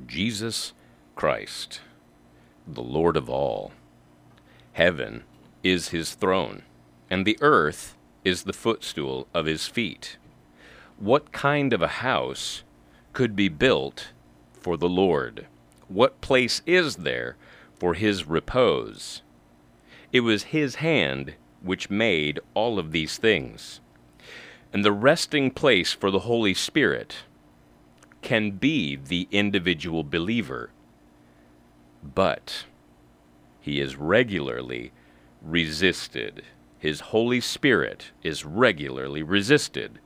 Jesus Christ, the Lord of all. Heaven is his throne, and the earth is the footstool of his feet. What kind of a house could be built for the Lord? What place is there for his repose? It was his hand which made all of these things. And the resting place for the Holy Spirit can be the individual believer, but he is regularly resisted. His Holy Spirit is regularly resisted.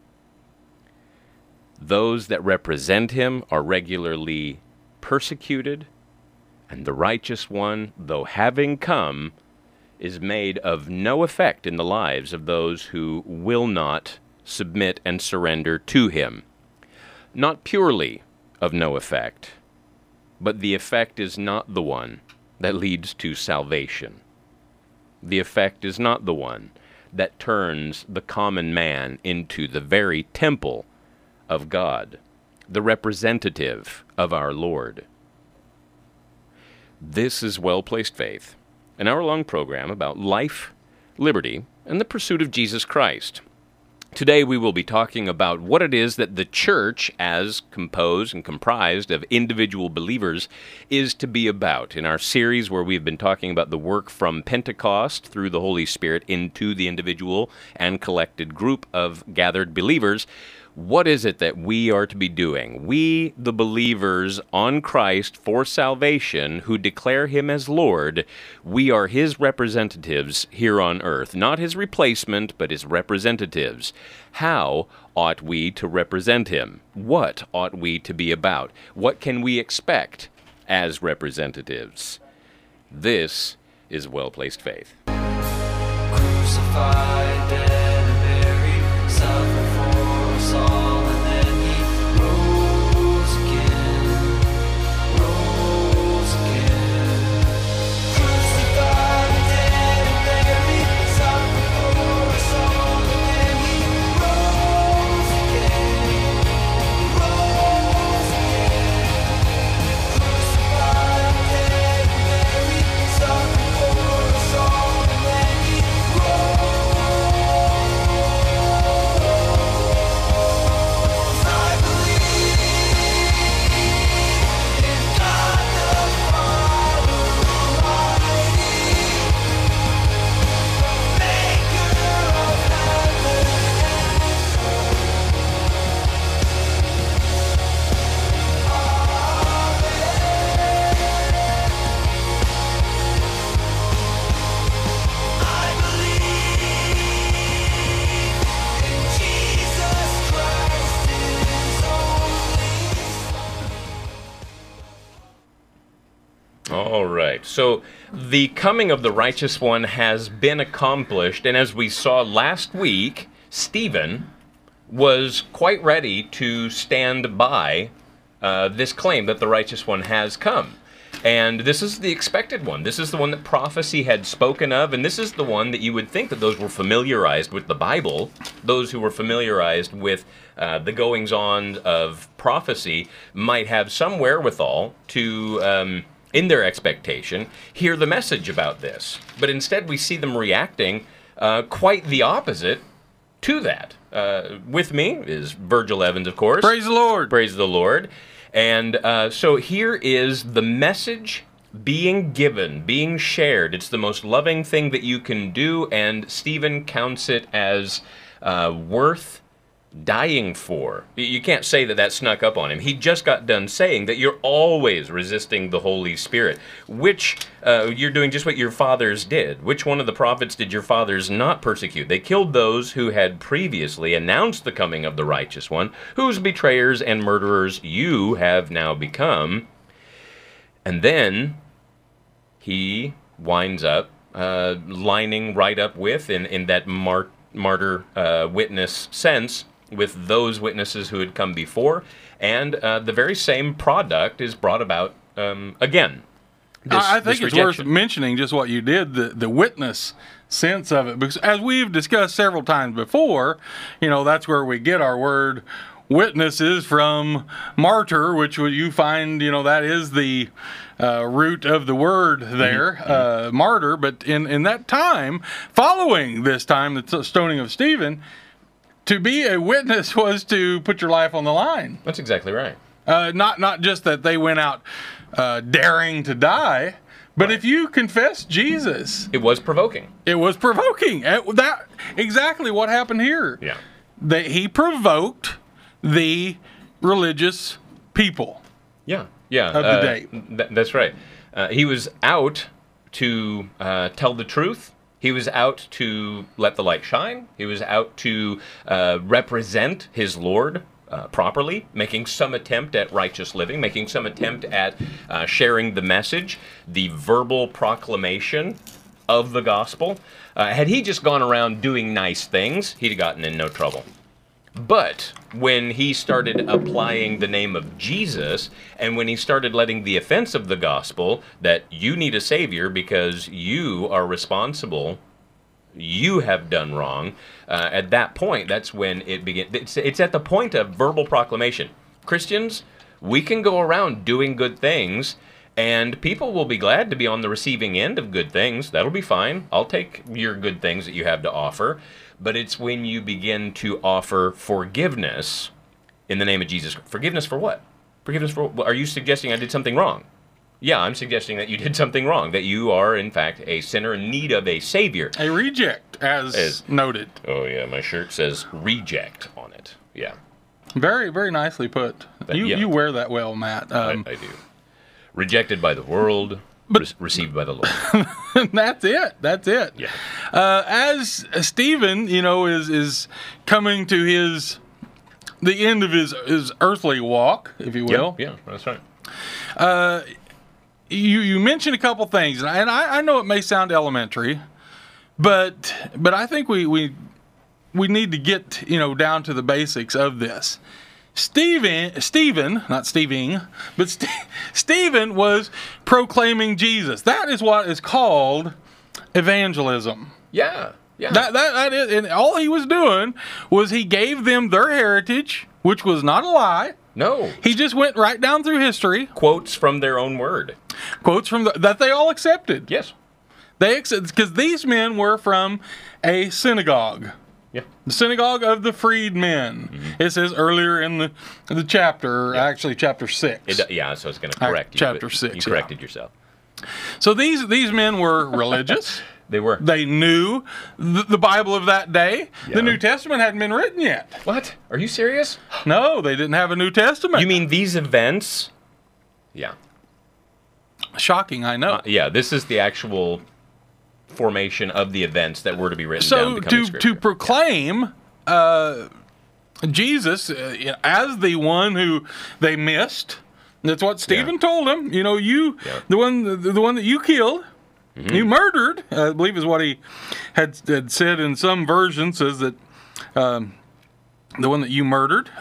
Those that represent him are regularly persecuted, and the righteous one, though having come, is made of no effect in the lives of those who will not submit and surrender to him. Not purely of no effect, but the effect is not the one that leads to salvation. The effect is not the one that turns the common man into the very temple of God, the representative of our Lord. This is Well-Placed Faith, an hour-long program about life, liberty, and the pursuit of Jesus Christ. Today we will be talking about what it is that the church, as composed and comprised of individual believers, is to be about. In our series where we've been talking about the work from Pentecost through the Holy Spirit into the individual and collected group of gathered believers, what is it that we are to be doing? We, the believers on Christ for salvation, who declare him as Lord, we are his representatives here on earth. Not his replacement, but his representatives. How ought we to represent him? What ought we to be about? What can we expect as representatives? This is Well-Placed Faith. Crucified, dead and buried, suffered for us all, and then he rose again. Crucified, dead and buried, suffered for us all, and then he rose again. Crucified, dead and buried, suffered for us all, and then he All right, so the coming of the righteous one has been accomplished, and as we saw last week, Stephen was quite ready to stand by this claim that the righteous one has come. And this is the expected one. This is the one that prophecy had spoken of, and this is the one that you would think that those were familiarized with the Bible, those who were familiarized with the goings-on of prophecy might have some wherewithal to in their expectation, hear the message about this. But instead we see them reacting quite the opposite to that. With me is Virgil Evans, of course. Praise the Lord. Praise the Lord. And so here is the message being given, being shared. It's the most loving thing that you can do, and Stephen counts it as worth dying for. You can't say that that snuck up on him. He just got done saying that you're always resisting the Holy Spirit, which you're doing just what your fathers did. Which one of the prophets did your fathers not persecute? They killed those who had previously announced the coming of the righteous one, whose betrayers and murderers you have now become. And then he winds up lining right up with, in that martyr witness sense, with those witnesses who had come before, and the very same product is brought about again. I think it's worth mentioning just what you did, the witness sense of it, because as we've discussed several times before, that's where we get our word witnesses from martyr, which you find, that is the root of the word there, martyr. But in that time, following this time, the stoning of Stephen, to be a witness was to put your life on the line. That's exactly right. Not just that they went out daring to die, but if you confess Jesus, it was provoking. It was provoking. That exactly what happened here. Yeah, that he provoked the religious people. Yeah, of the day. That's right. He was out to tell the truth. He was out to let the light shine. He was out to represent his Lord properly, making some attempt at righteous living, making some attempt at sharing the message, the verbal proclamation of the gospel. Had he just gone around doing nice things, he'd have gotten in no trouble. But when he started applying the name of Jesus, and when he started letting the offense of the gospel, that you need a savior because you are responsible, you have done wrong, at that point, that's when it began. It's at the point of verbal proclamation. Christians, we can go around doing good things, and people will be glad to be on the receiving end of good things. That'll be fine. I'll take your good things that you have to offer. But it's when you begin to offer forgiveness in the name of Jesus. Forgiveness for what? Forgiveness for what? Are you suggesting I did something wrong? Yeah, I'm suggesting that you did something wrong, that you are, in fact, a sinner in need of a savior. A reject, as noted. Oh, yeah, my shirt says reject on it. Yeah. Very, very nicely put. You wear that well, Matt. I do. Rejected by the world, but received by the Lord. That's it. That's it. Yeah. As Stephen, is coming to the end of his earthly walk, if you will. Yeah, that's right. You mentioned a couple things, and I know it may sound elementary, but I think we need to get down to the basics of this. Stephen, not Steving, but Stephen was proclaiming Jesus. That is what is called evangelism. Yeah. That is, and all he was doing was he gave them their heritage, which was not a lie. No. He just went right down through history. Quotes from their own word. Quotes from that they all accepted. Yes. They accepted, because these men were from a synagogue. Yeah. The synagogue of the freedmen. Mm-hmm. It says earlier in the chapter, actually chapter 6. So it's going to correct you. Chapter 6. You corrected yourself. So these men were religious. They were. They knew the Bible of that day. Yeah. The New Testament hadn't been written yet. What? Are you serious? No, they didn't have a New Testament. You mean these events? Yeah. Shocking, I know. This is the actual formation of the events that were to be written down. So to proclaim Jesus as the one who they missed, that's what Stephen told him. The one that you killed. Mm-hmm. You murdered, I believe is what he had said in some versions, says that the one that you murdered.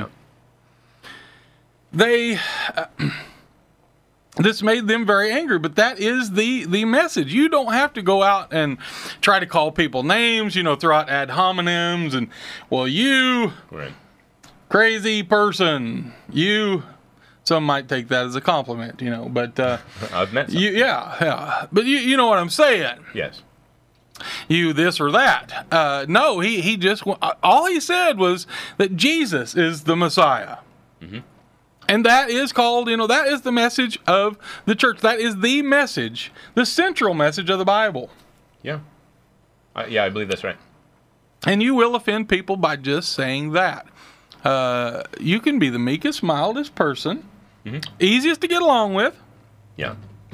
This made them very angry, but that is the message. You don't have to go out and try to call people names, throw out ad hominems and, you crazy person, you... Some might take that as a compliment, but I've met some. But you know what I'm saying. Yes. You this or that. No, he just all he said was that Jesus is the Messiah, and that is called that is the message of the church. That is the message, the central message of the Bible. Yeah. I believe that's right. And you will offend people by just saying that. You can be the meekest, mildest person. Mm-hmm. Easiest to get along with. Yeah.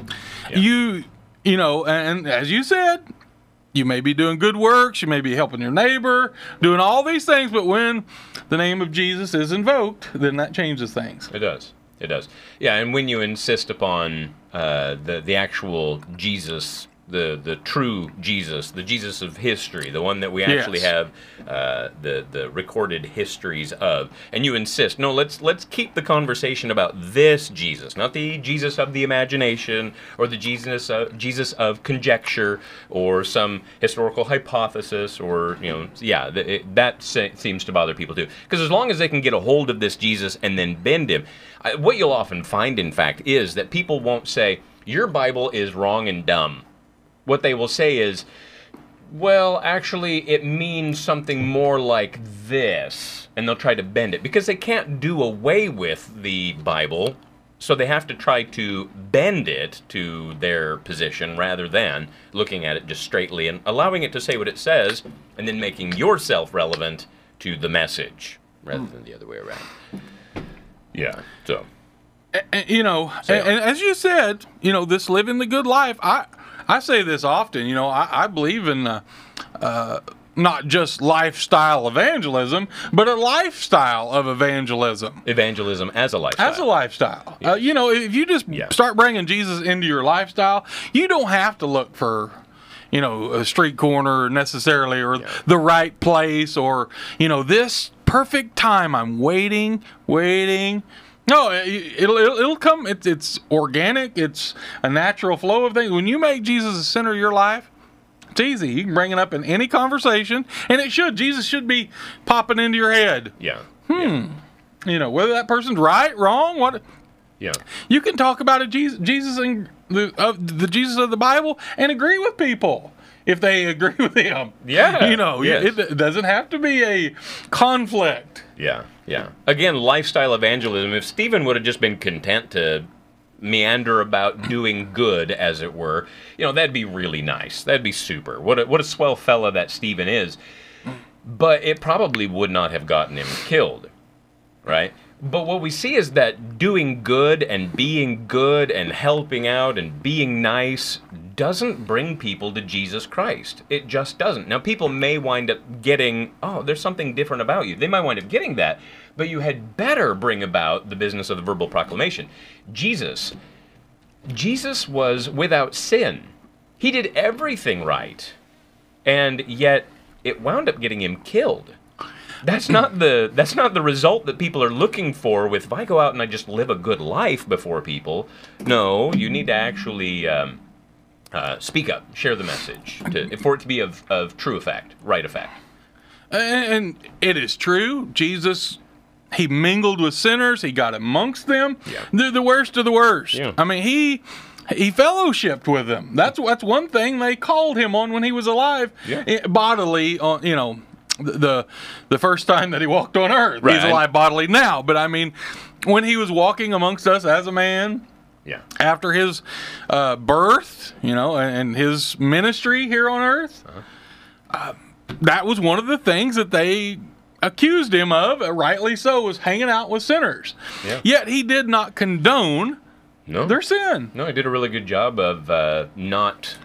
And as you said, you may be doing good works, you may be helping your neighbor, doing all these things, but when the name of Jesus is invoked, then that changes things. It does. Yeah, and when you insist upon the actual Jesus the true Jesus, the Jesus of history, the one that we actually Yes. have the recorded histories of, and you insist, no, let's keep the conversation about this Jesus, not the Jesus of the imagination or the Jesus of conjecture or some historical hypothesis, or that seems to bother people too. Because as long as they can get a hold of this Jesus and then bend him, what you'll often find, in fact, is that people won't say your Bible is wrong and dumb. What they will say is, well, actually, it means something more like this, and they'll try to bend it, because they can't do away with the Bible, so they have to try to bend it to their position rather than looking at it just straightly and allowing it to say what it says, and then making yourself relevant to the message, rather than the other way around. Yeah, so... And as you said, this living the good life, I say this often, I believe in not just lifestyle evangelism, but a lifestyle of evangelism. Evangelism as a lifestyle. As a lifestyle. If you just start bringing Jesus into your lifestyle, you don't have to look for, a street corner necessarily, or the right place, or, this perfect time. I'm waiting. No, it'll come. It's organic. It's a natural flow of things. When you make Jesus the center of your life, it's easy. You can bring it up in any conversation, and it should. Jesus should be popping into your head. Yeah. Whether that person's right, wrong, what. Yeah. You can talk about a Jesus and the Jesus of the Bible and agree with people if they agree with him. Yeah. Yes. It doesn't have to be a conflict. Yeah. Again, lifestyle evangelism. If Stephen would have just been content to meander about doing good, as it were, that'd be really nice. That'd be super. What a swell fella that Stephen is. But it probably would not have gotten him killed, right? But what we see is that doing good and being good and helping out and being nice doesn't bring people to Jesus Christ. It just doesn't. Now, people may wind up getting, there's something different about you. They might wind up getting that, but you had better bring about the business of the verbal proclamation. Jesus was without sin. He did everything right, and yet it wound up getting him killed. That's not the result that people are looking for with, if I go out and I just live a good life before people. No, you need to actually speak up, share the message, for it to be of true effect, right effect. And it is true. Jesus, he mingled with sinners. He got amongst them. Yeah. The worst of the worst. Yeah. I mean, he fellowshipped with them. That's one thing they called him on when he was alive, bodily. The first time that he walked on earth, Right. he's alive bodily now. But I mean, when he was walking amongst us as a man. Yeah. After his birth, and his ministry here on earth, that was one of the things that they accused him of, rightly so, was hanging out with sinners. Yeah. Yet he did not condone their sin. No, he did a really good job of not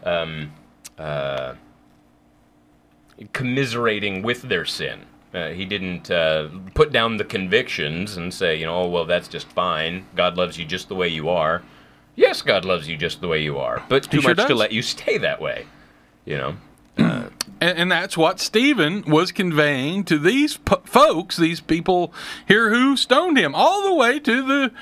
commiserating with their sin. He didn't put down the convictions and say, well, that's just fine. God loves you just the way you are. Yes, God loves you just the way you are, but too sure much to does. let you stay that way. And that's what Stephen was conveying to these folks, these people here who stoned him, all the way to the,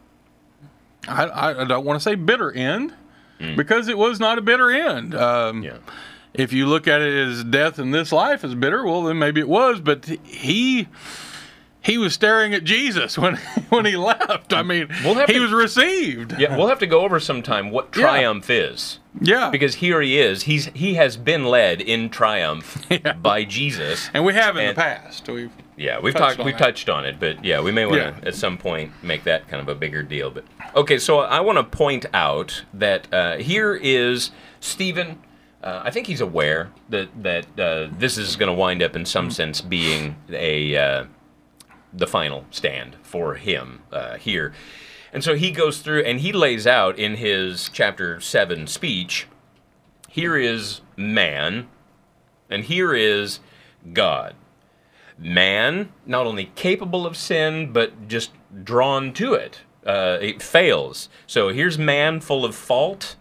I don't want to say bitter end, because it was not a bitter end. If you look at it as death in this life is bitter, well, then maybe it was, but he was staring at Jesus when he left. I mean, he was received. Yeah, we'll have to go over sometime what triumph is. Yeah. Because here he is. He has been led in triumph by Jesus. And we have in the past. We've touched on it, but we may want to at some point make that kind of a bigger deal. But okay, so I want to point out that here is Stephen. I think he's aware that this is going to wind up in some sense being the final stand for him here. And so he goes through and he lays out in his chapter 7 speech, here is man, and here is God. Man, not only capable of sin, but just drawn to it. It fails. So here's man full of fault,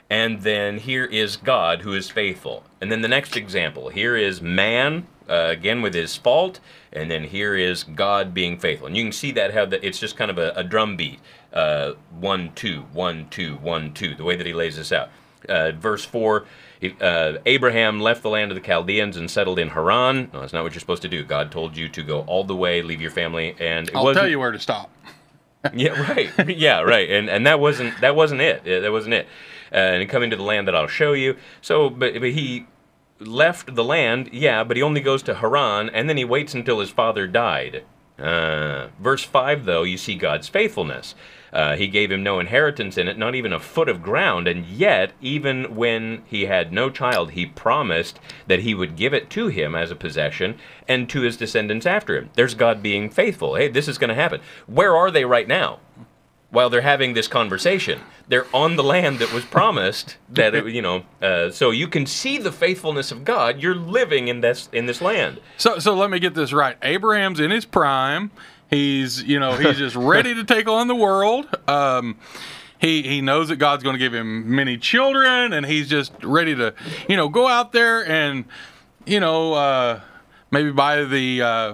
And then here is God who is faithful. And then the next example, here is man, again with his fault, and then here is God being faithful. And you can see that how it's just kind of a drum beat. 1, 2, 1, 2, 1, 2, the way that he lays this out. Verse 4, Abraham left the land of the Chaldeans and settled in Haran. No, that's not what you're supposed to do. God told you to go all the way, leave your family, and I'll tell you where to stop. Yeah, right. Yeah, right. And that wasn't it. That wasn't it. And coming to the land that I'll show you. So, but he left the land, yeah, but he only goes to Haran, and then he waits until his father died. Verse 5, though, you see God's faithfulness. He gave him no inheritance in it, not even a foot of ground, and yet, even when he had no child, he promised that he would give it to him as a possession and to his descendants after him. There's God being faithful. Hey, this is going to happen. Where are they right now? While they're having this conversation, they're on the land that was promised. So you can see the faithfulness of God. You're living in this land. So let me get this right. Abraham's in his prime. He's just ready to take on the world. He knows that God's going to give him many children, and he's just ready to, go out there and, maybe buy the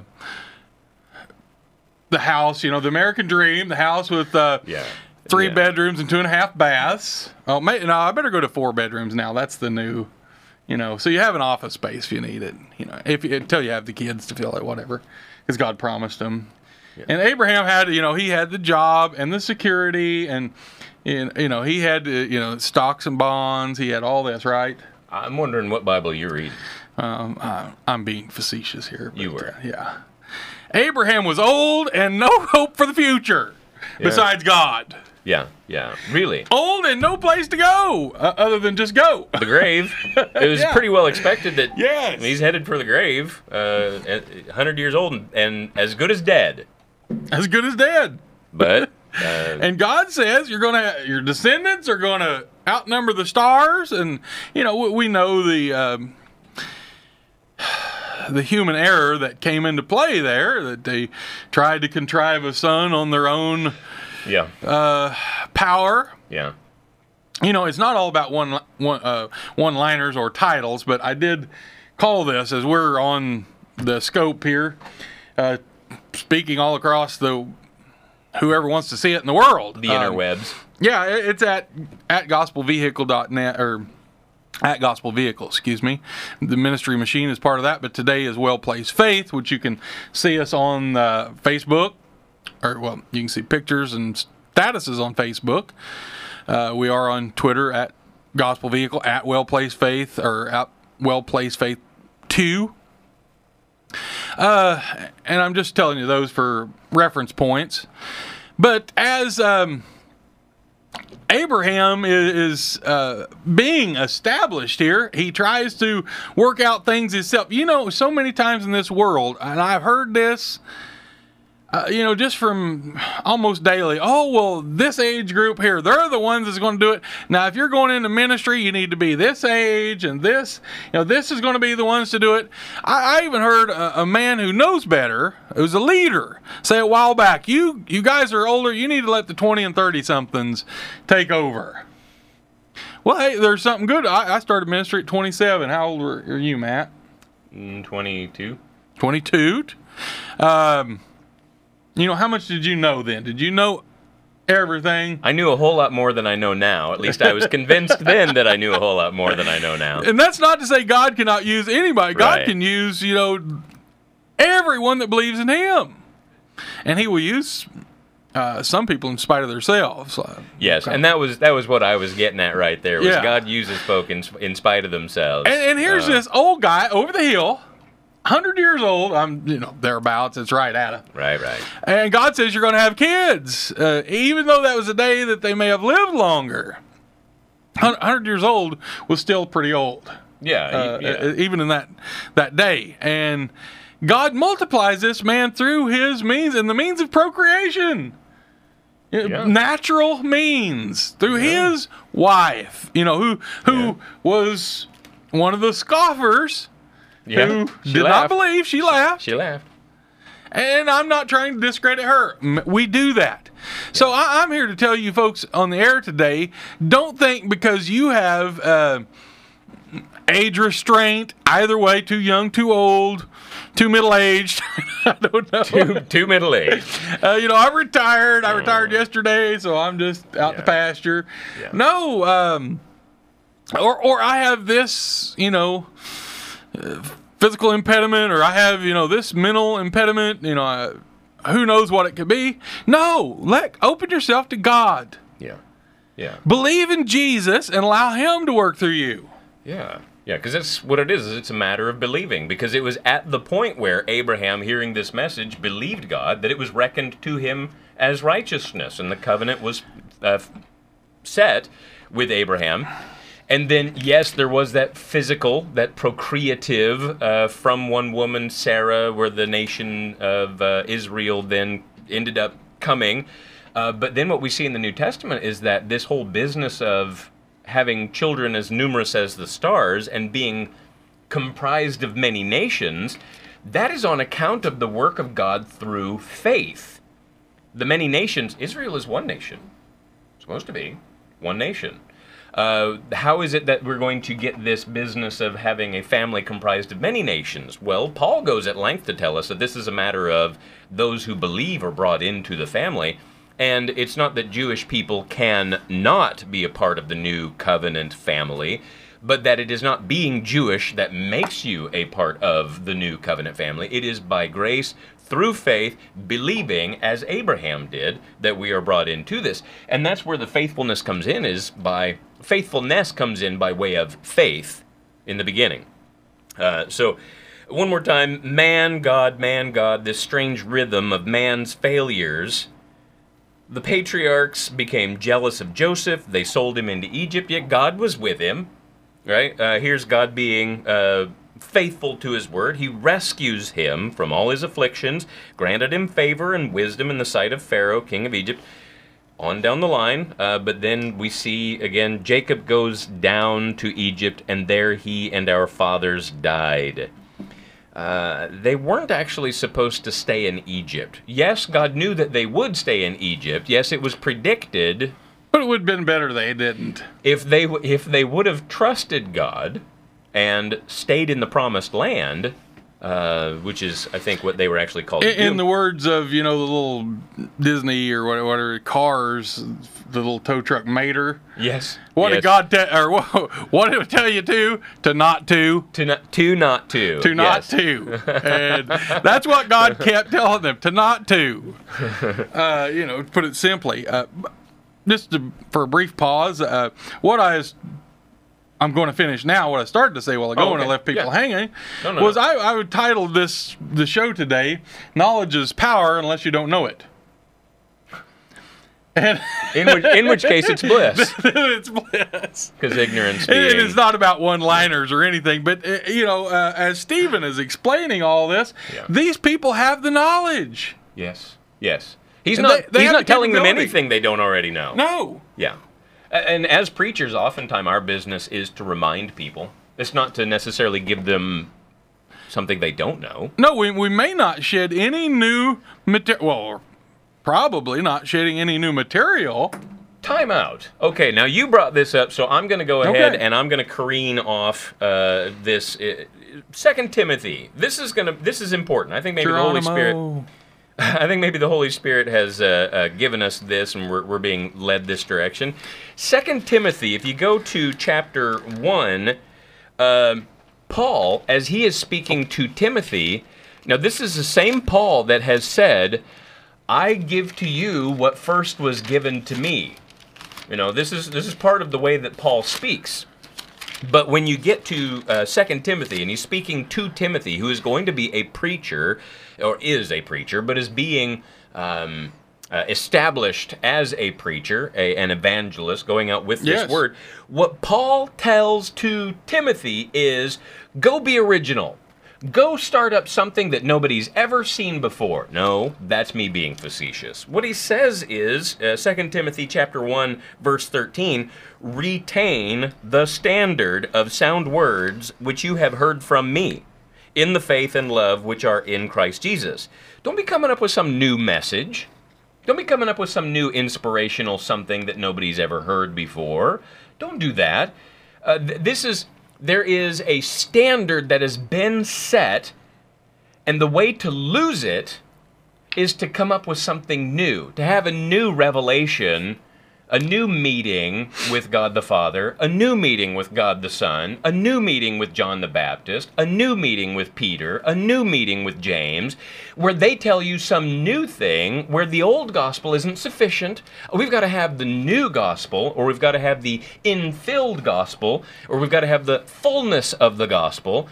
house, the American dream, the house with 3 bedrooms and 2.5 baths. Oh, no, I better go to 4 bedrooms now. That's the new, so you have an office space if you need it, until you have the kids to fill it, whatever, because God promised them. Yeah. And Abraham had, he had the job and the security, and he had, stocks and bonds. He had all this, right? I'm wondering what Bible you're reading. I'm being facetious here. You were. Yeah. Abraham was old and no hope for the future besides God. Yeah, really. Old and no place to go other than just go. The grave. It was pretty well expected that he's headed for the grave, 100 years old and as good as dead. As good as dead. But and God says your descendants are going to outnumber the stars, and we know the human error that came into play there, that they tried to contrive a son on their own power. Yeah. It's not all about one-liners or titles, but I did call this, as we're on the scope here, speaking all across whoever wants to see it in the world. The interwebs. It's at gospelvehicle.net, or at Gospel Vehicle, excuse me. The Ministry Machine is part of that, but today is Well Placed Faith, which you can see us on Facebook, you can see pictures and statuses on Facebook. We are on Twitter at Gospel Vehicle, at Well Placed Faith, or at Well Placed Faith 2. And I'm just telling you those for reference points. But as Abraham is being established here, he tries to work out things himself. So many times in this world, and I've heard this, just from almost daily. Oh, well, this age group here, they're the ones that's going to do it. Now, if you're going into ministry, you need to be this age, and this is going to be the ones to do it. I even heard a man who knows better, who's a leader, say a while back, you guys are older, you need to let the 20 and 30-somethings take over. Well, hey, there's something good. I started ministry at 27. How old are you, Matt? 22. 22? How much did you know then? Did you know everything? I knew a whole lot more than I know now. At least I was convinced then that I knew a whole lot more than I know now. And that's not to say God cannot use anybody. God can use, everyone that believes in Him. And He will use some people in spite of themselves. Yes, and that was what I was getting at right there. Was God uses folk in spite of themselves. And here's this old guy over the hill, 100 years old, I'm, thereabouts, it's right at him. Right. And God says you're going to have kids, even though that was a day that they may have lived longer. 100 years old was still pretty old. Even in that day. And God multiplies this man through his means, and the means of procreation. Natural means, through his wife, who was one of the scoffers. Who did not believe. She laughed. And I'm not trying to discredit her. We do that. So I'm here to tell you folks on the air today, don't think because you have age restraint, either way, too young, too old, too middle-aged, I don't know. Too middle-aged. I'm retired. I retired yesterday, so I'm just out to pasture. Yeah. No, or I have this, physical impediment, or I have, this mental impediment, who knows what it could be. No, open yourself to God. Yeah. Yeah. Believe in Jesus and allow Him to work through you. Yeah. Yeah, because that's what it is. It's a matter of believing. Because it was at the point where Abraham, hearing this message, believed God, that it was reckoned to him as righteousness. And the covenant was set with Abraham. And then, yes, there was that physical, that procreative from one woman, Sarah, where the nation of Israel then ended up coming. But then what we see in the New Testament is that this whole business of having children as numerous as the stars and being comprised of many nations, that is on account of the work of God through faith. The many nations, Israel is one nation. It's supposed to be one nation. How is it that we're going to get this business of having a family comprised of many nations? Well, Paul goes at length to tell us that this is a matter of those who believe are brought into the family. And it's not that Jewish people can not be a part of the new covenant family, but that it is not being Jewish that makes you a part of the new covenant family. It is by grace, through faith, believing, as Abraham did, that we are brought into this. And that's where the faithfulness comes in, faithfulness comes in by way of faith in the beginning. So, one more time, man, God, this strange rhythm of man's failures. The patriarchs became jealous of Joseph. They sold him into Egypt, yet God was with him. Right? Here's God being faithful to his word. He rescues him from all his afflictions, granted him favor and wisdom in the sight of Pharaoh, king of Egypt. On down the line, but then we see, again, Jacob goes down to Egypt, and there he and our fathers died. They weren't actually supposed to stay in Egypt. Yes, God knew that they would stay in Egypt. Yes, it was predicted. But it would have been better they didn't. If they would have trusted God and stayed in the promised land, which is, I think, what they were actually called to do. In the words of, the little Disney or whatever, Cars, the little tow truck Mater. Yes. What did God what did it tell you to not to? To not to. To not Yes. to. And that's what God kept telling them, to not to. To put it simply. For a brief pause, I'm going to finish now. What I started to say a while ago when I left people hanging was I would title the show today, "Knowledge is Power Unless You Don't Know It." And In which case it's bliss. it's bliss. Because ignorance It is not about one-liners or anything, but as Stephen is explaining all this, these people have the knowledge. Yes. He's And not they have the telling them capability. anything they don't already know. No. Yeah. And as preachers, oftentimes our business is to remind people. It's not to necessarily give them something they don't know. No, we may not shed any new material. Well, probably not shedding any new material. Time out. Okay, now you brought this up, so I'm going to go ahead Okay. and I'm going to careen off this 2 Timothy. This is important. I think maybe the Holy Spirit. I think maybe the Holy Spirit has given us this, and we're being led this direction. 2 Timothy, if you go to chapter 1, Paul, as he is speaking to Timothy, now this is the same Paul that has said, "I give to you what first was given to me." This is part of the way that Paul speaks. But when you get to 2 Timothy, and he's speaking to Timothy, who is going to be a preacher, or is a preacher, but is being established as a preacher, an evangelist, going out with this word, what Paul tells to Timothy is, go be original. Go start up something that nobody's ever seen before. No, that's me being facetious. What he says is, 2 Timothy chapter 1, verse 13, retain the standard of sound words which you have heard from me. in the faith and love which are in Christ Jesus. Don't be coming up with some new message. Don't be coming up with some new inspirational something that nobody's ever heard before. Don't do that. There is a standard that has been set, and the way to lose it is to come up with something new, to have a new revelation, a new meeting with God the Father, a new meeting with God the Son, a new meeting with John the Baptist, a new meeting with Peter, a new meeting with James, where they tell you some new thing, where the old gospel isn't sufficient. We've got to have the new gospel, or we've got to have the infilled gospel, or we've got to have the fullness of the gospel.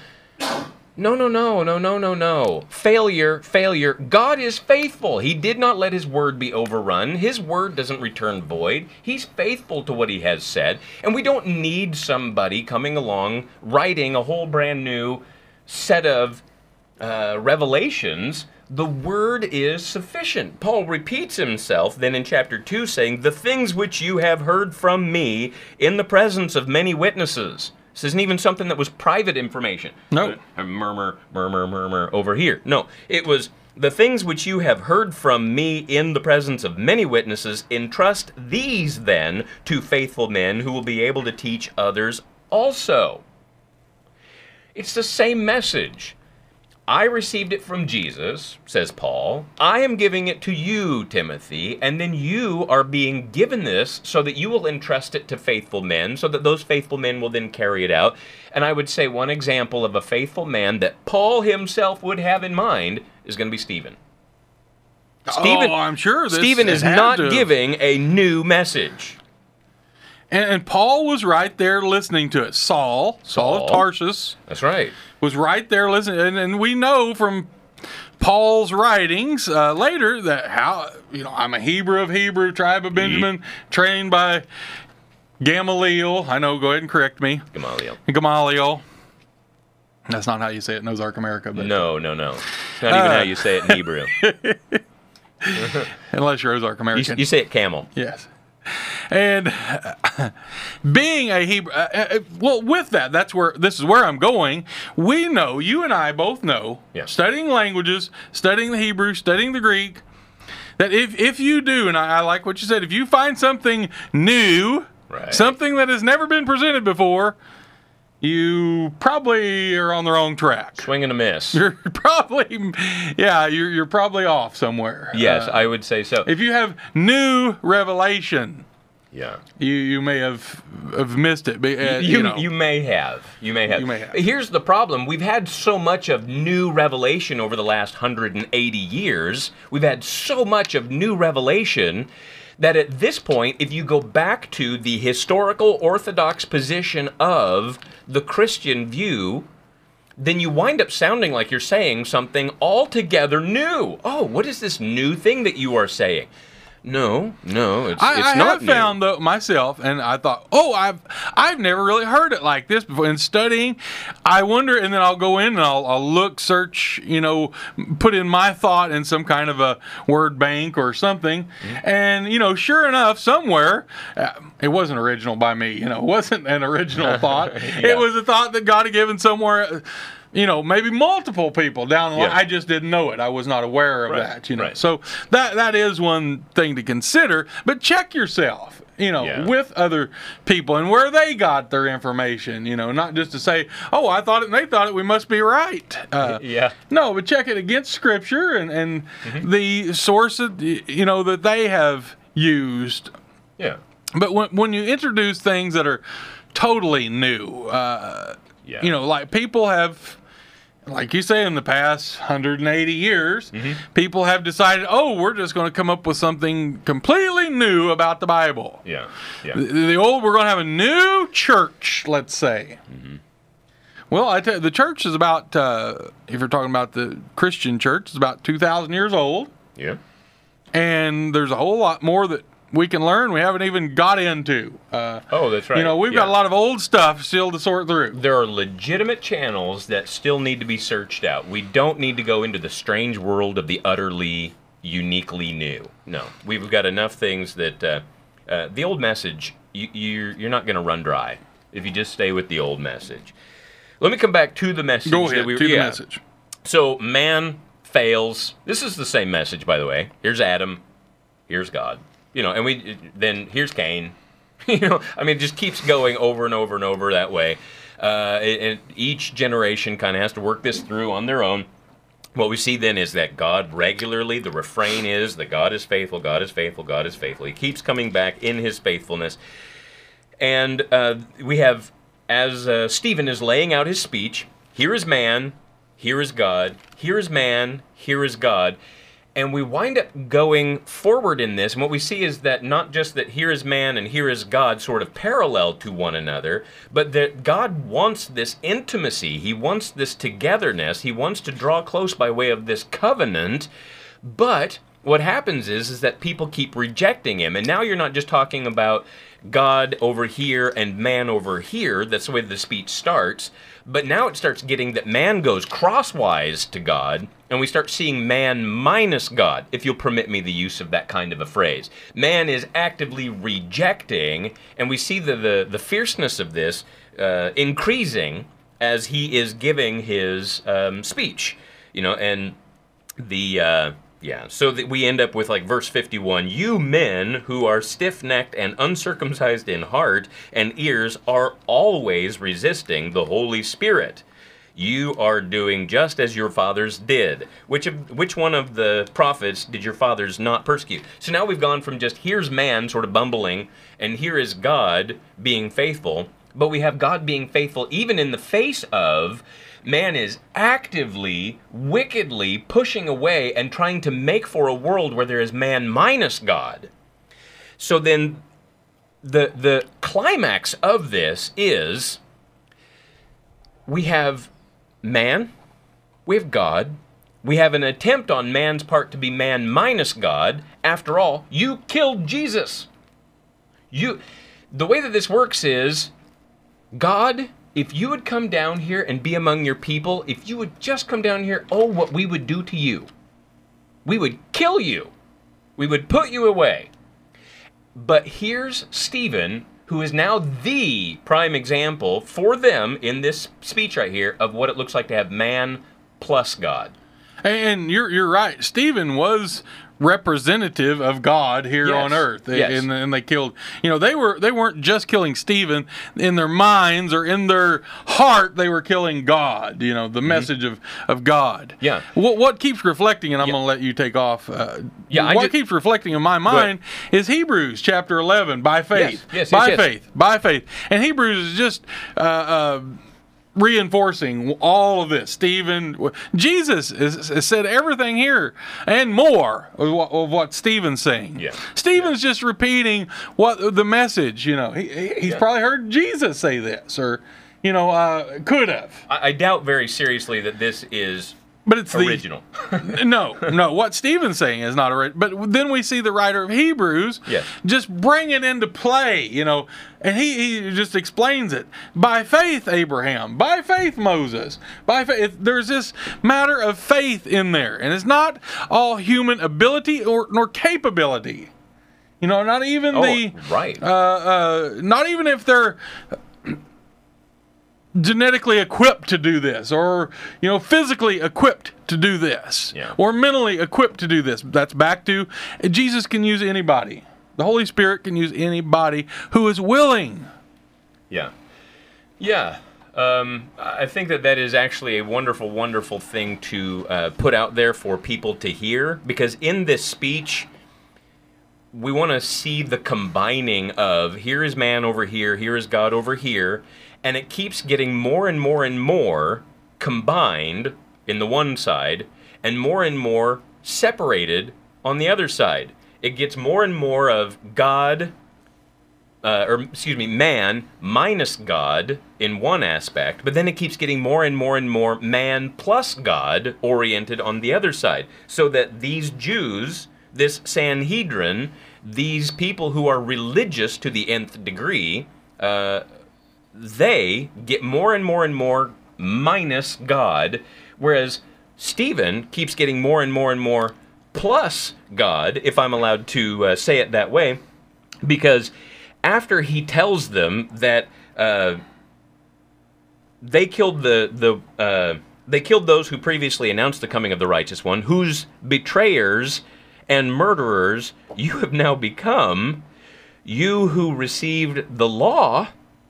No. Failure. God is faithful. He did not let his word be overrun. His word doesn't return void. He's faithful to what he has said. And we don't need somebody coming along writing a whole brand new set of revelations. The word is sufficient. Paul repeats himself then in chapter 2 saying, "The things which you have heard from me in the presence of many witnesses." This isn't even something that was private information. No. Murmur over here. No, it was the things which you have heard from me in the presence of many witnesses. Entrust these then to faithful men who will be able to teach others also. It's the same message. I received it from Jesus, says Paul. I am giving it to you, Timothy, and then you are being given this so that you will entrust it to faithful men, so that those faithful men will then carry it out. And I would say one example of a faithful man that Paul himself would have in mind is going to be Stephen. I'm sure Stephen is not giving a new message. And Paul was right there listening to it. Saul of Tarsus. That's right. Was right there listening. And we know from Paul's writings later that I'm a Hebrew of Hebrew, tribe of Benjamin, trained by Gamaliel. I know, go ahead and correct me. Gamaliel. That's not how you say it in Ozark America. But No. It's not even how you say it in Hebrew. Unless you're Ozark American. You say it camel. Yes. And being a Hebrew, with that, this is where I'm going. We know, you and I both know, studying languages, studying the Hebrew, studying the Greek, that if you do, and I like what you said, if you find something new, something that has never been presented before, you probably are on the wrong track. Swing and a miss. You're probably off somewhere. Yes, I would say so. If you have new revelation, you may have missed it. You may have. Here's the problem. We've had so much of new revelation over the last 180 years. We've had so much of new revelation that at this point, if you go back to the historical orthodox position of the Christian view, then you wind up sounding like you're saying something altogether new. Oh, what is this new thing that you are saying? No, it's not new. I have found though myself, and I thought, I've never really heard it like this before. In studying, I wonder, and then I'll go in and I'll look, search, put in my thought in some kind of a word bank or something, and sure enough, somewhere, it wasn't original by me. It wasn't an original thought. It was a thought that God had given somewhere. Maybe multiple people down the line. I just didn't know it. I was not aware of that. Right. So that is one thing to consider. But check yourself, with other people and where they got their information. Not just to say, "Oh, I thought it and they thought it. We must be right." No, but check it against Scripture and the source that they have used. Yeah. But when you introduce things that are totally new, like people have. Like you say, in the past 180 years, people have decided, we're just going to come up with something completely new about the Bible. Yeah. We're going to have a new church, let's say. Well, I tell you, the church is about, if you're talking about the Christian church, it's about 2,000 years old. Yeah. And there's a whole lot more that we can learn we haven't even got into. That's right. We've got a lot of old stuff still to sort through. There are legitimate channels that still need to be searched out. We don't need to go into the strange world of the utterly, uniquely new. No. We've got enough things that the old message, you're not going to run dry if you just stay with the old message. Let me come back to the message. Go ahead, that to the message. So man fails. This is the same message, by the way. Here's Adam. Here's God. And then here's Cain. It just keeps going over and over and over that way. And each generation kind of has to work this through on their own. What we see then is that God regularly, the refrain is that God is faithful, God is faithful, God is faithful. He keeps coming back in his faithfulness. And we have, as Stephen is laying out his speech, here is man, here is God, here is man, here is God. And we wind up going forward in this, and what we see is that not just that here is man and here is God sort of parallel to one another, but that God wants this intimacy, he wants this togetherness, he wants to draw close by way of this covenant, but what happens is that people keep rejecting him, and now you're not just talking about God over here and man over here, that's the way the speech starts, but now it starts getting that man goes crosswise to God, and we start seeing man minus God, if you'll permit me the use of that kind of a phrase. Man is actively rejecting, and we see the fierceness of this increasing as he is giving his speech, and the... so that we end up with like verse 51, you men who are stiff-necked and uncircumcised in heart and ears are always resisting the Holy Spirit. You are doing just as your fathers did. Which one of the prophets did your fathers not persecute? So now we've gone from just here's man sort of bumbling, and here is God being faithful, but we have God being faithful even in the face of man is actively, wickedly pushing away and trying to make for a world where there is man minus God. So then the climax of this is we have man, we have God, we have an attempt on man's part to be man minus God. After all, you killed Jesus. The way that this works is God, if you would come down here and be among your people, if you would just come down here, oh, what we would do to you. We would kill you. We would put you away. But here's Stephen, who is now the prime example for them in this speech right here of what it looks like to have man plus God. And you're right. Stephen was representative of God here on earth. And they killed, they weren't just killing Stephen in their minds or in their heart, they were killing God, the message of God. Yeah. What keeps reflecting, and I'm going to let you take off. What keeps reflecting in my mind is Hebrews chapter 11, by faith. By faith. And Hebrews is just reinforcing all of this. Stephen, Jesus has said everything here and more of what Stephen's saying. Yeah. Stephen's just repeating what the message, he's probably heard Jesus say this, or, could have. I doubt very seriously that this is but it's original. No, what Stephen's saying is not original. But then we see the writer of Hebrews just bring it into play, and he just explains it. By faith, Abraham. By faith, Moses. By faith, there's this matter of faith in there. And it's not all human ability nor capability. Not even not even if they're genetically equipped to do this, or physically equipped to do this, or mentally equipped to do this. That's back to Jesus can use anybody. The Holy Spirit can use anybody who is willing. I think that is actually a wonderful, wonderful thing to put out there for people to hear, because in this speech we want to see the combining of here is man over here is God over here. And it keeps getting more and more and more combined in the one side and more separated on the other side. It gets more and more of God, man minus God in one aspect, but then it keeps getting more and more man plus God oriented on the other side. So that these Jews, this Sanhedrin, these people who are religious to the nth degree, they get more and more minus God, whereas Stephen keeps getting more and more plus God, if I'm allowed to say it that way, because after he tells them that they killed they killed those who previously announced the coming of the righteous one, whose betrayers and murderers you have now become, you who received the law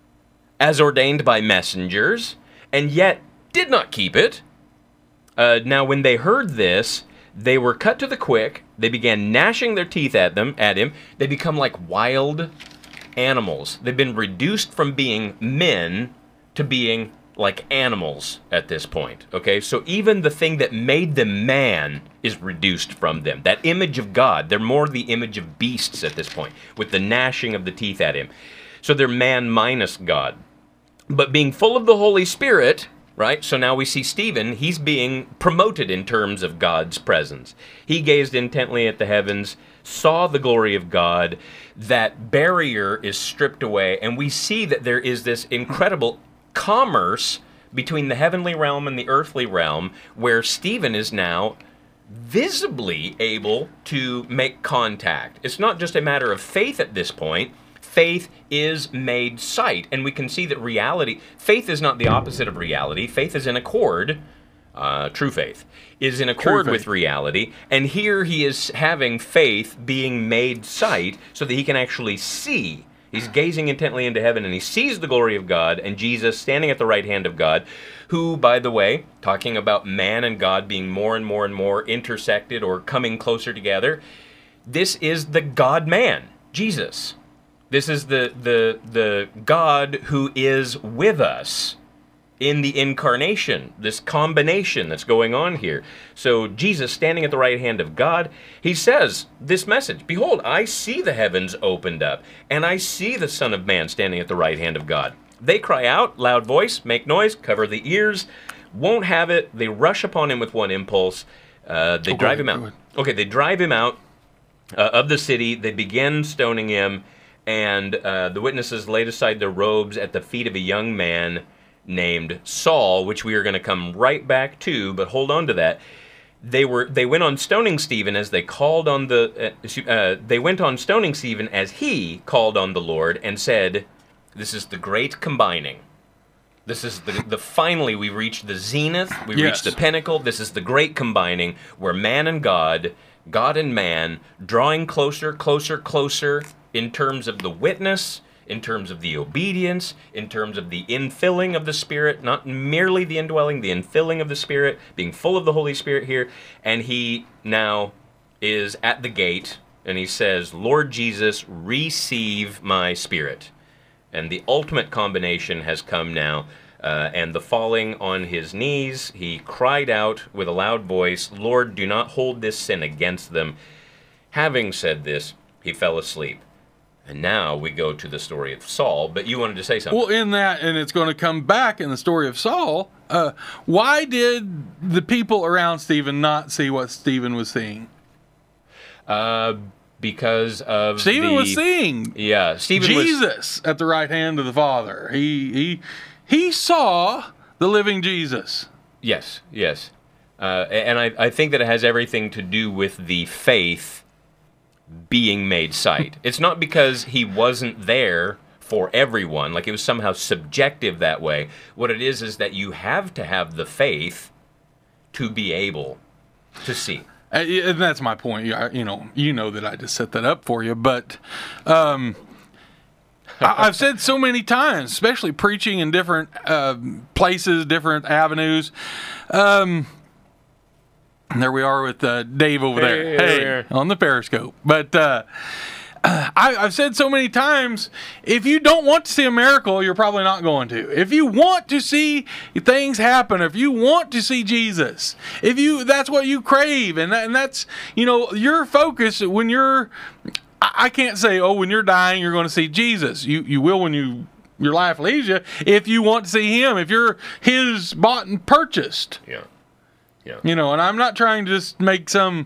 as ordained by messengers, and yet did not keep it. Now when they heard this, they were cut to the quick. They began gnashing their teeth at him. They become like wild animals. They've been reduced from being men to being like animals at this point. Okay, so even the thing that made them man is reduced from them. That image of God, they're more the image of beasts at this point, with the gnashing of the teeth at him. So they're man minus God. But being full of the Holy Spirit, right? So now we see Stephen, he's being promoted in terms of God's presence. He gazed intently at the heavens, saw the glory of God. That barrier is stripped away, and we see that there is this incredible commerce between the heavenly realm and the earthly realm, where Stephen is now visibly able to make contact. It's not just a matter of faith at this point. Faith is made sight, and we can see that faith is not the opposite of reality. Faith is in accord, true faith, is in accord with reality, and here he is having faith being made sight so that he can actually see. He's gazing intently into heaven, and he sees the glory of God and Jesus standing at the right hand of God, who, by the way, talking about man and God being more and more and more intersected or coming closer together, this is the God-man, Jesus. This is the God who is with us in the incarnation, this combination that's going on here. So Jesus standing at the right hand of God, he says this message, "Behold, I see the heavens opened up, and I see the Son of Man standing at the right hand of God." They cry out, loud voice, make noise, cover the ears, won't have it. They rush upon him with one impulse. They drive him out. Okay, they drive him out of the city. They begin stoning him, and the witnesses laid aside their robes at the feet of a young man named Saul, which we are going to come right back to, but hold on to that. They went on stoning Stephen as they called on they went on stoning Stephen as he called on the Lord and said, "This is the great combining. This is the finally we reached the zenith, we reached the pinnacle. This is the great combining where man and God, God and man, drawing closer, closer, closer in terms of the witness, in terms of the obedience, in terms of the infilling of the Spirit, not merely the indwelling, the infilling of the Spirit, being full of the Holy Spirit here." And he now is at the gate, and he says, "Lord Jesus, receive my spirit." And the ultimate combination has come now, and the falling on his knees, he cried out with a loud voice, "Lord, do not hold this sin against them." Having said this, he fell asleep. And now we go to the story of Saul, but you wanted to say something. Well, in that, and it's going to come back in the story of Saul, why did the people around Stephen not see what Stephen was seeing? Because of Stephen was seeing Jesus at the right hand of the Father. He saw the living Jesus. Yes. And I think that it has everything to do with the faith being made sight. It's not because he wasn't there for everyone, like it was somehow subjective that way. What it is that you have to have the faith to be able to see. And that's my point. You know that I just set that up for you, but I've said so many times, especially preaching in different places, different avenues. And there we are with Dave over there. Hey, on the Periscope. But I've said so many times, if you don't want to see a miracle, you're probably not going to. If you want to see things happen, if you want to see Jesus, that's what you crave, and that's, your focus when you're, I can't say, when you're dying, you're going to see Jesus. You will when your life leaves you, if you want to see him, if you're his bought and purchased. Yeah. And I'm not trying to just make some,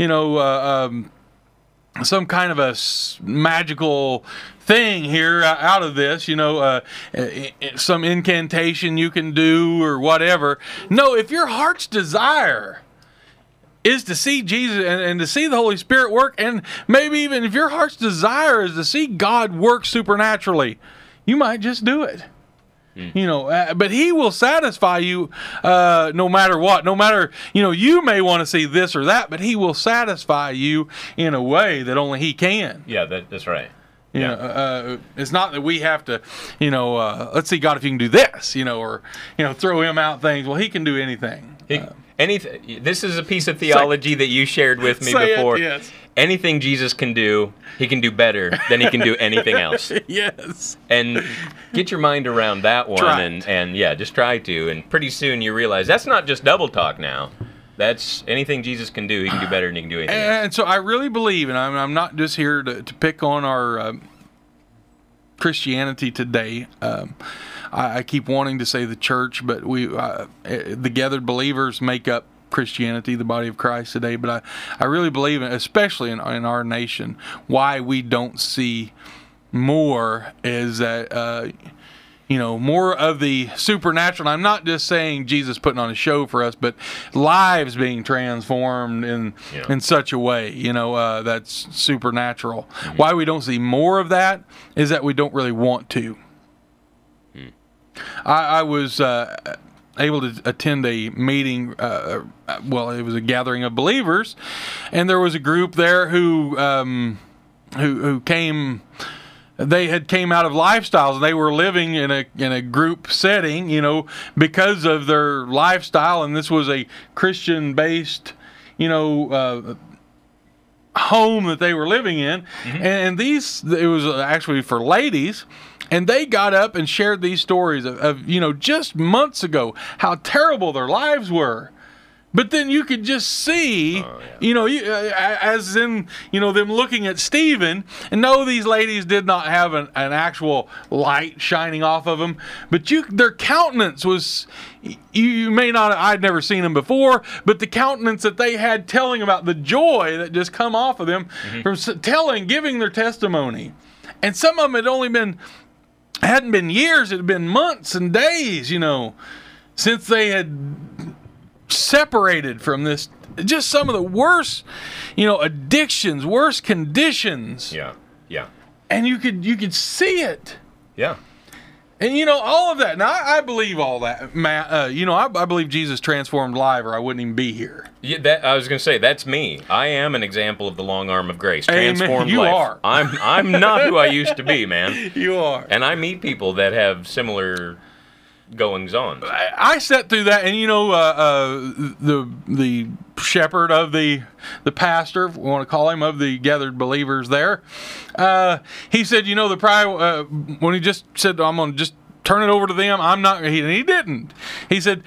some kind of a magical thing here out of this, some incantation you can do or whatever. No, if your heart's desire is to see Jesus and to see the Holy Spirit work, and maybe even if your heart's desire is to see God work supernaturally, you might just do it. But he will satisfy you no matter what. No matter, you may want to see this or that, but he will satisfy you in a way that only he can. Yeah, that's right. It's not that we have to, let's see, God, if you can do this, or, throw him out things. Well, he can do anything. This is a piece of theology that you shared with me before. Yes. Anything Jesus can do, he can do better than he can do anything else. Yes. And get your mind around that one, Try and just try to. And pretty soon you realize that's not just double talk now. That's anything Jesus can do, he can do better than he can do anything else. And so I really believe, and I'm not just here to pick on our Christianity today. I keep wanting to say the church, but the gathered believers make up Christianity, the body of Christ today. But I really believe, especially in our nation, why we don't see more is that more of the supernatural. And I'm not just saying Jesus putting on a show for us, but lives being transformed in such a way, that's supernatural. Mm-hmm. Why we don't see more of that is that we don't really want to. I was able to attend a meeting. It was a gathering of believers, and there was a group there who came. They had came out of lifestyles, and they were living in a group setting, because of their lifestyle. And this was a Christian-based, home that they were living in. Mm-hmm. And it was actually for ladies. And they got up and shared these stories of just months ago, how terrible their lives were. But then you could just see, as in, them looking at Stephen, and no, these ladies did not have an actual light shining off of them, but their countenance was, you may not, I'd never seen them before, but the countenance that they had telling about the joy that just come off of them from giving their testimony. And some of them hadn't been years, it had been months and days, since they had separated from this, just some of the worst, addictions, worst conditions. Yeah. And you could see it. Yeah. And all of that. Now I believe all that, Matt. I believe Jesus transformed live, or I wouldn't even be here. Yeah, I was going to say that's me. I am an example of the long arm of grace. Amen. Transformed You life. are. I'm not who I used to be, man. You are. And I meet people that have similar goings on. I sat through that, and the shepherd of the pastor, we want to call him, of the gathered believers there, he said, the prior, when he just said, I'm going to just turn it over to them, I'm not, he didn't. He said,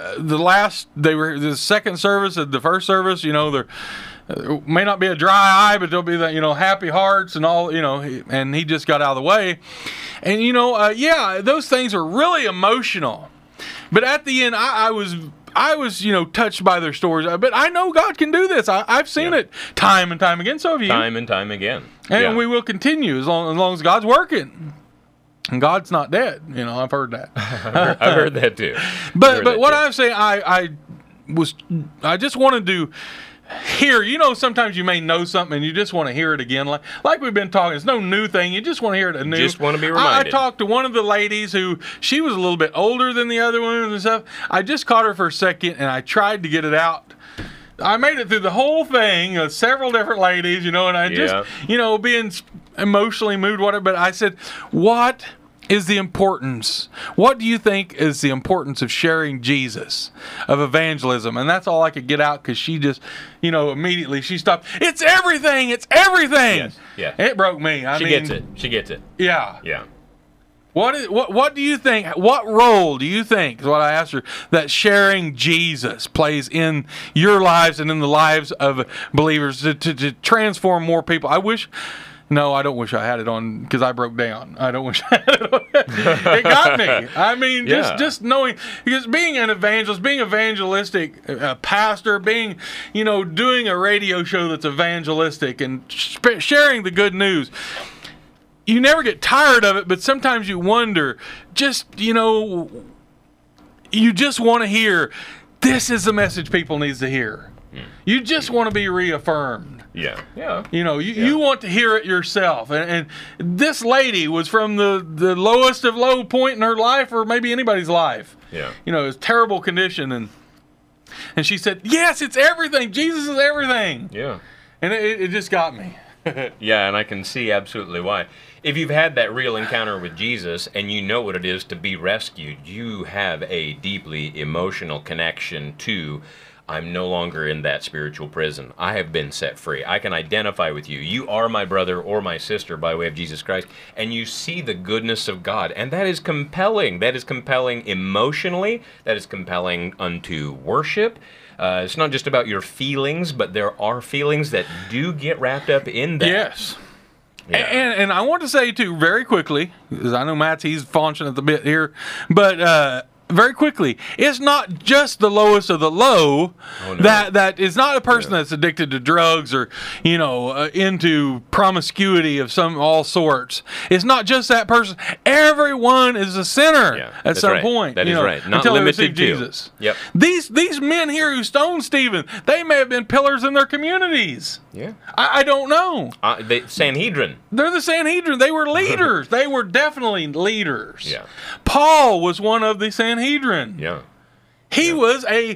the second service, the first service, there may not be a dry eye, but there'll be the, happy hearts and all, and he just got out of the way. And, those things are really emotional. But at the end, I was touched by their stories. But I know God can do this. I've seen it time and time again. So have you. Time and time again. And we will continue as long as God's working. And God's not dead. I've heard that. I've heard that too. But what I'm saying, I just wanted to hear, sometimes you may know something and you just want to hear it again. Like we've been talking, it's no new thing. You just want to hear it anew. Just want to be reminded. I talked to one of the ladies who, she was a little bit older than the other ones and stuff. I just caught her for a second and I tried to get it out. I made it through the whole thing, several different ladies, and I just, being emotionally moved, whatever. But I said, what is the importance? What do you think is the importance of sharing Jesus, of evangelism? And that's all I could get out, because she just, immediately she stopped. It's everything. It's everything. Yes. Yeah. It broke me. She gets it. She gets it. Yeah. Yeah. What do you think? What role do you think, is what I asked her, that sharing Jesus plays in your lives and in the lives of believers to transform more people? No, I don't wish I had it on, because I broke down. I don't wish I had it on. It got me. I mean, just knowing, because being an evangelist, being evangelistic, pastor, being, doing a radio show that's evangelistic and sharing the good news, you never get tired of it, but sometimes you wonder, you just want to hear, this is the message people needs to hear. You just want to be reaffirmed. Yeah. Yeah. You know, you want to hear it yourself. And this lady was from the lowest of low point in her life, or maybe anybody's life. Yeah. You know, it's terrible condition. And she said, yes, it's everything. Jesus is everything. Yeah. And it just got me. Yeah, and I can see absolutely why. If you've had that real encounter with Jesus and you know what it is to be rescued, you have a deeply emotional connection to, I'm no longer in that spiritual prison. I have been set free. I can identify with you. You are my brother or my sister by way of Jesus Christ. And you see the goodness of God. And that is compelling. That is compelling emotionally. That is compelling unto worship. It's not just about your feelings, but there are feelings that do get wrapped up in that. Yes. Yeah. And I want to say, too, very quickly, because I know Matt's, he's faunching at the bit here, but very quickly, it's not just the lowest of the low. Oh, no. That is not a person that's addicted to drugs or, you know, into promiscuity of all sorts. It's not just that person. Everyone is a sinner at that's some right. point. That you is know, right. Not until they limited receive to. Jesus. Yep. These men here who stoned Stephen, they may have been pillars in their communities. Yeah. I don't know. The Sanhedrin. They're the Sanhedrin. They were leaders. They were definitely leaders. Yeah. Paul was one of the Sanhedrin. Yeah. He was a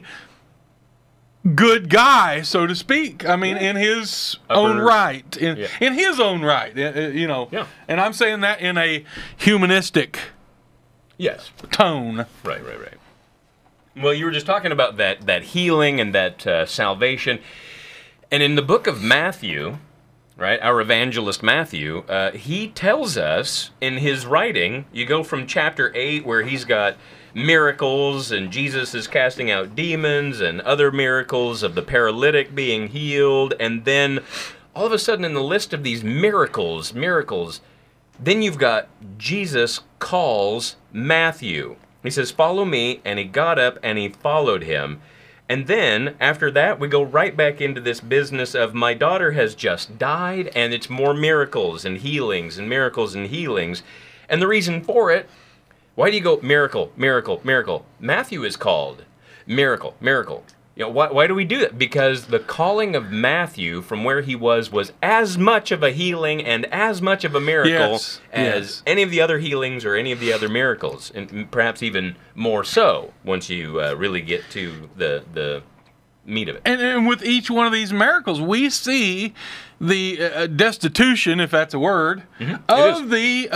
good guy, so to speak. I mean, in his own right. In his own right. You know. Yeah. And I'm saying that in a humanistic Yes. tone. Right. Well, you were just talking about that healing and that salvation. And in the book of Matthew, right, our evangelist Matthew, he tells us in his writing, you go from chapter 8 where he's got miracles and Jesus is casting out demons and other miracles of the paralytic being healed, and then all of a sudden in the list of these miracles, then you've got Jesus calls Matthew. He says, follow me, and he got up and he followed him. And then, after that, we go right back into this business of my daughter has just died, and it's more miracles and healings and miracles and healings. And the reason for it, why do you go miracle, miracle, miracle? Matthew is called miracle, miracle. You know, why do we do that? Because the calling of Matthew from where he was as much of a healing and as much of a miracle as any of the other healings or any of the other miracles, and perhaps even more so once you really get to the meat of it. And with each one of these miracles, we see the destitution, if that's a word, of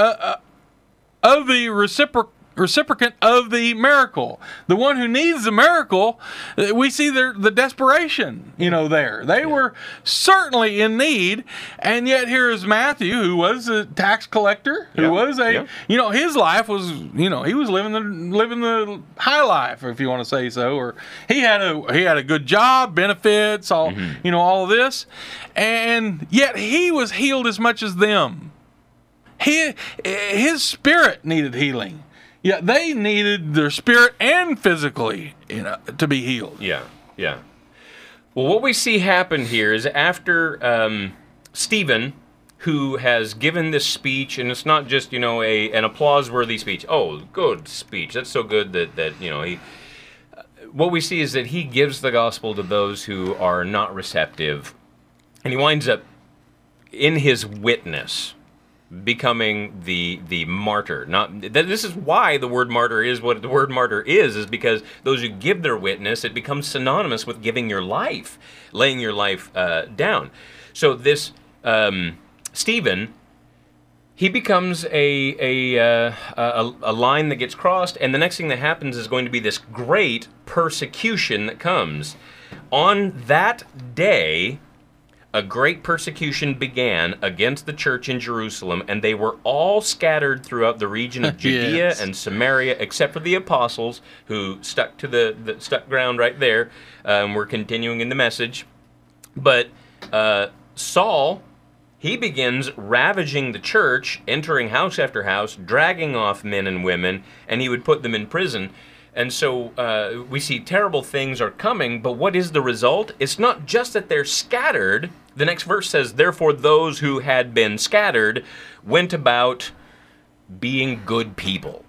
the reciprocant of the miracle. The one who needs the miracle, we see the desperation, there. They were certainly in need, and yet here is Matthew, who was a tax collector, who was his life was, he was living the high life, if you want to say so, or he had a good job, benefits, all of this, and yet he was healed as much as them. His spirit needed healing. Yeah, they needed their spirit and physically, to be healed. Yeah. Well, what we see happen here is after Stephen, who has given this speech, and it's not just an applause-worthy speech. Oh, good speech. That's so good that he. What we see is that he gives the gospel to those who are not receptive, and he winds up in his witness becoming the martyr. This is why the word martyr is what the word martyr is because those who give their witness, it becomes synonymous with giving your life, laying your life down. So this Stephen, he becomes a line that gets crossed, and the next thing that happens is going to be this great persecution that comes. On that day, a great persecution began against the church in Jerusalem, and they were all scattered throughout the region of Judea and Samaria, except for the apostles, who stuck to the stuck ground right there. We're continuing in the message. But Saul, he begins ravaging the church, entering house after house, dragging off men and women, and he would put them in prison. And so we see terrible things are coming, but what is the result? It's not just that they're scattered. The next verse says, therefore those who had been scattered went about being good people.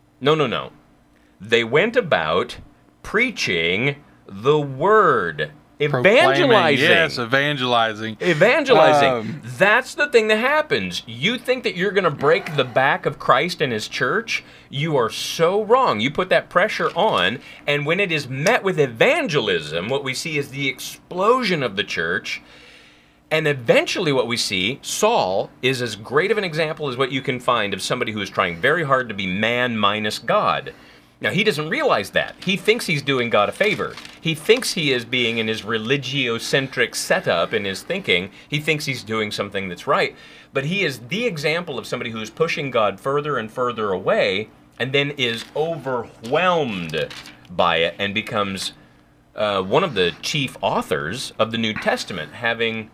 No. They went about preaching the word Evangelizing. Yes, evangelizing. Evangelizing. That's the thing that happens. You think that you're going to break the back of Christ and his church? You are so wrong. You put that pressure on, and when it is met with evangelism, what we see is the explosion of the church. And eventually what we see, Saul is as great of an example as what you can find of somebody who is trying very hard to be man minus God. Now, he doesn't realize that. He thinks he's doing God a favor. He thinks he is being in his religiocentric setup in his thinking. He thinks he's doing something that's right. But he is the example of somebody who is pushing God further and further away and then is overwhelmed by it and becomes one of the chief authors of the New Testament, having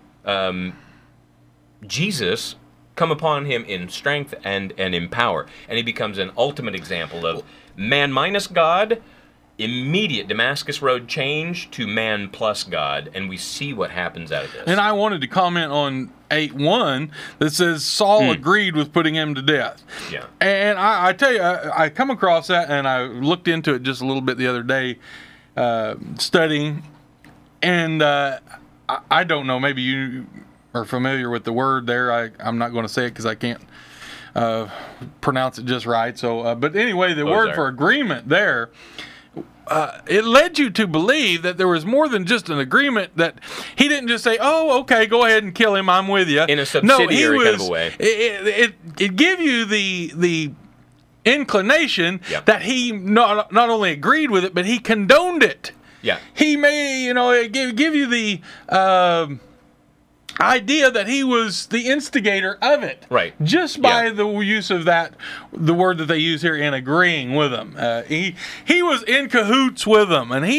Jesus come upon him in strength and in power. And he becomes an ultimate example of man minus God, immediate Damascus Road change to man plus God, and we see what happens out of this. And I wanted to comment on 8:1 that says Saul agreed with putting him to death. Yeah. And I tell you, I come across that, and I looked into it just a little bit the other day, studying, and I don't know, maybe you are familiar with the word there. I'm not going to say it because I can't pronounce it just right. So, but anyway, the word for agreement there, it led you to believe that there was more than just an agreement, that he didn't just say, oh, okay, go ahead and kill him, I'm with you. In a subsidiary kind of a way. It give you the inclination that he not only agreed with it, but he condoned it. Yeah. He may, give you the idea that he was the instigator of it. Right. Just by the use of that, the word that they use here, in agreeing with him. He was in cahoots with them, and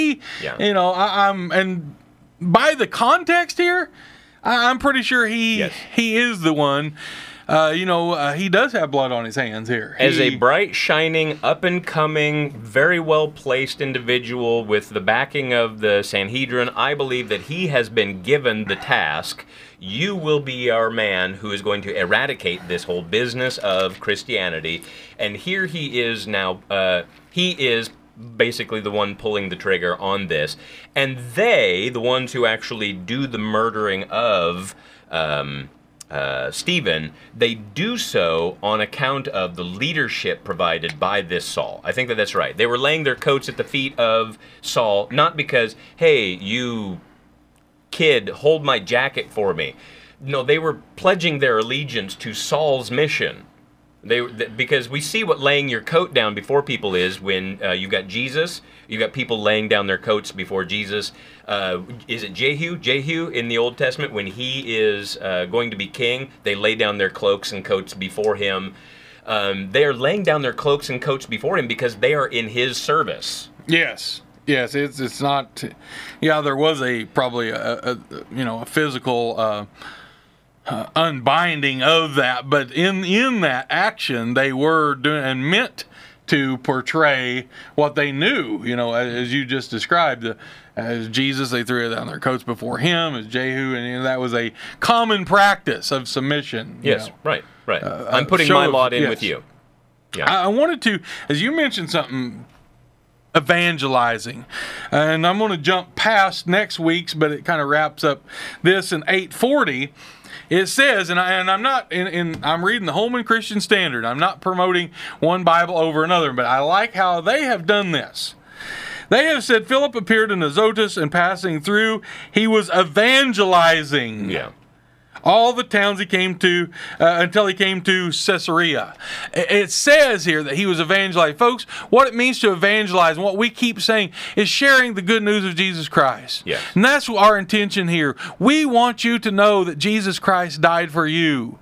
and by the context here, I'm pretty sure he is the one. He does have blood on his hands here. As a bright, shining, up-and-coming, very well-placed individual with the backing of the Sanhedrin, I believe that he has been given the task, you will be our man who is going to eradicate this whole business of Christianity. And here he is now, he is basically the one pulling the trigger on this. And they, the ones who actually do the murdering of Stephen, they do so on account of the leadership provided by this Saul. I think that that's right. They were laying their coats at the feet of Saul, not because, hey, you kid, hold my jacket for me. No, they were pledging their allegiance to Saul's mission. Because we see what laying your coat down before people is when you've got Jesus, you've got people laying down their coats before Jesus. Is it Jehu? Jehu in the Old Testament, when he is going to be king, they lay down their cloaks and coats before him. They are laying down their cloaks and coats before him because they are in his service. Yes. Yes, it's not. Yeah, there was probably a physical unbinding of that, but in that action they were doing and meant to portray what they knew. As you just described, as Jesus, they threw down their coats before him. As Jehu, and that was a common practice of submission. Yes, right. I'm putting my lot in with you. Yeah, I wanted to, as you mentioned something. Evangelizing, and I'm going to jump past next week's, but it kind of wraps up this in 8:40. It says, and I'm not I'm reading the Holman Christian Standard. I'm not promoting one Bible over another, but I like how they have done this. They have said Philip appeared in Azotus, and passing through, he was evangelizing. Yeah. All the towns he came to until he came to Caesarea. It says here that he was evangelizing. Folks, what it means to evangelize, and what we keep saying, is sharing the good news of Jesus Christ. Yes. And that's our intention here. We want you to know that Jesus Christ died for you.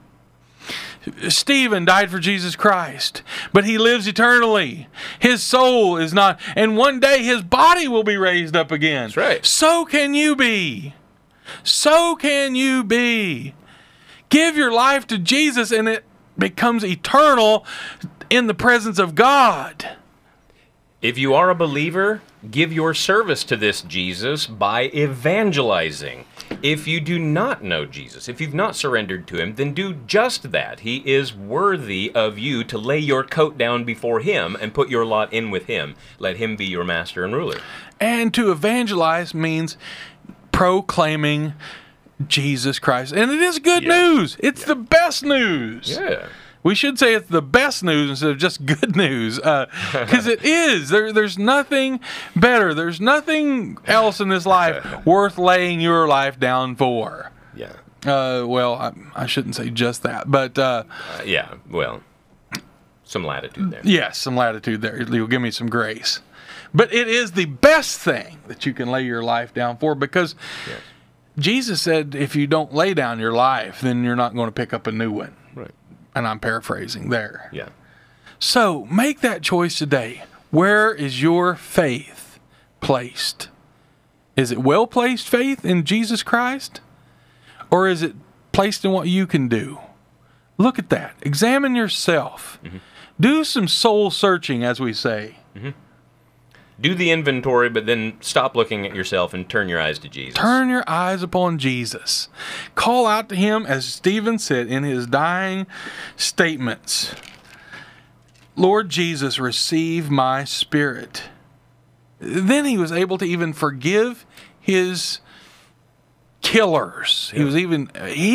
Stephen died for Jesus Christ, but he lives eternally. His soul is not, and one day his body will be raised up again. That's right. So can you be. So can you be. Give your life to Jesus and it becomes eternal in the presence of God. If you are a believer, give your service to this Jesus by evangelizing. If you do not know Jesus, if you've not surrendered to him, then do just that. He is worthy of you to lay your coat down before him and put your lot in with him. Let him be your master and ruler. And to evangelize means proclaiming Jesus Christ. And it is good Yeah. news. It's the best news. Yeah. We should say it's the best news instead of just good news, because it is. There's nothing better. There's nothing else in this life worth laying your life down for. Yeah. Well, I shouldn't say just that, but Yeah. Well, some latitude there. yes, some latitude there. You'll give me some grace. But it is the best thing that you can lay your life down for, because Yes. Jesus said if you don't lay down your life, then you're not going to pick up a new one. Right. And I'm paraphrasing there. Yeah. So make that choice today. Where is your faith placed? Is it well placed faith in Jesus Christ? Or is it placed in what you can do? Look at that. Examine yourself. Do some soul searching, as we say. Do the inventory, but then stop looking at yourself and turn your eyes to Jesus. Turn your eyes upon Jesus. Call out to him, as Stephen said in his dying statements. Lord Jesus, receive my spirit. Then he was able to even forgive his killers. He was even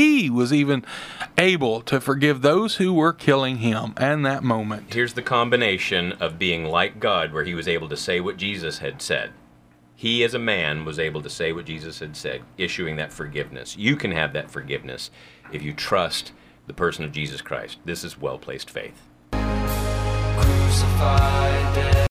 able to forgive those who were killing him in that moment. Here's the combination of being like God, where he was able to say what Jesus had said. He, as a man, was able to say what Jesus had said, issuing that forgiveness. You can have that forgiveness if you trust the person of Jesus Christ. This is well-placed faith. Crucified.